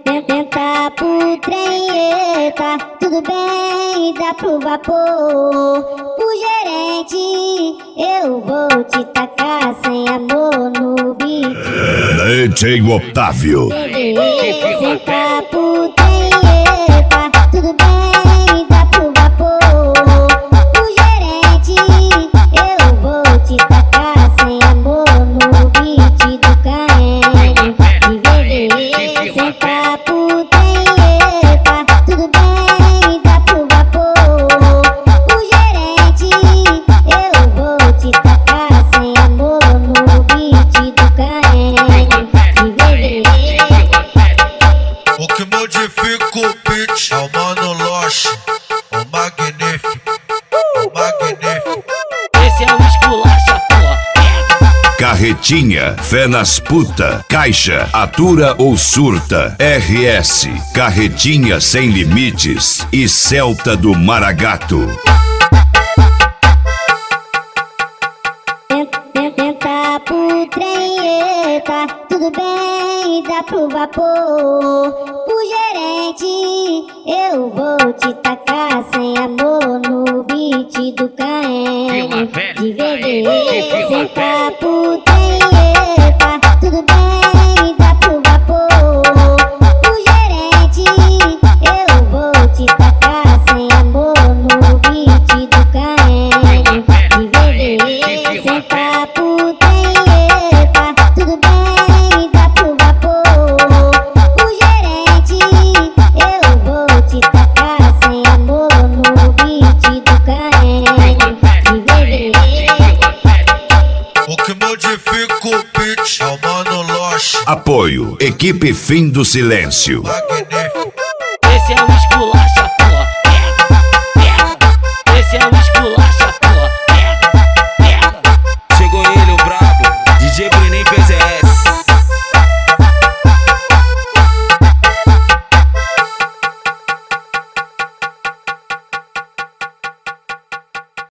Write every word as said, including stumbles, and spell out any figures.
Tenta pro trem, eita, tudo bem, dá pro vapor. O gerente, eu vou te tacar sem amor no beat. D J Otávio. Tenta pro trem, eita, tudo bem, dá pro vapor. O gerente, eu vou te tacar sem amor no beat do Caene. De bebê, senta pro trem, eita, tudo bem, dá pro vapor. O gerente, eu vou te tacar sem amor no beat do Caene. De bebê. O que modifica o beat é o Mano Loche, o magnífico, o magnífico. Esse é o esculacha, porra. Carretinha, fé nas puta, caixa, atura ou surta, R S, carretinha sem limites e Celta do Maragato. Tenta pro trem, eita, tudo bem, dá pro vapor. O gerente, eu vou te tacar sem amor no beat do Caene. De bebê, senta pro trem, eita, tudo bem, dá pro vapor. O gerente, eu vou te tacar sem amor no beat do Caene. De bebê, senta pro trem, eita, tudo bem, dá pro vapor. O gerente, eu vou te tacar sem amor no beat do Caene. De bebê. O que modifica o beat é o Mano Loche, Apoio, equipe Fim do Silêncio. magnífico. Esse é o esculacha,